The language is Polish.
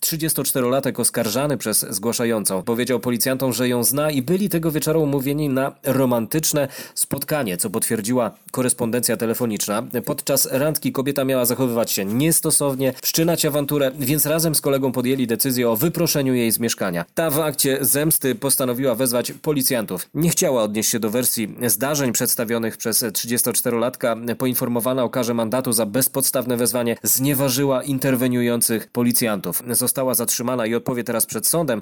34-latek oskarżany przez zgłaszającą powiedział policjantom, że ją zna i byli tego wieczoru umówieni na romantyczne spotkanie, co potwierdziła korespondencja telefoniczna. Podczas randki kobieta miała zachowywać się niestosownie, wszczynać awanturę, więc razem z kolegą podjęli decyzję o wyproszeniu jej z mieszkania. Ta w akcie zemsty postanowiła wezwać policjantów. Nie chciała odnieść się do wersji zdarzeń przedstawionych przez 34-latka. Poinformowana o karze mandatu za bezpodstawne wezwanie znieważyła interweniujących policjantów. Została zatrzymana i odpowie teraz przed sądem.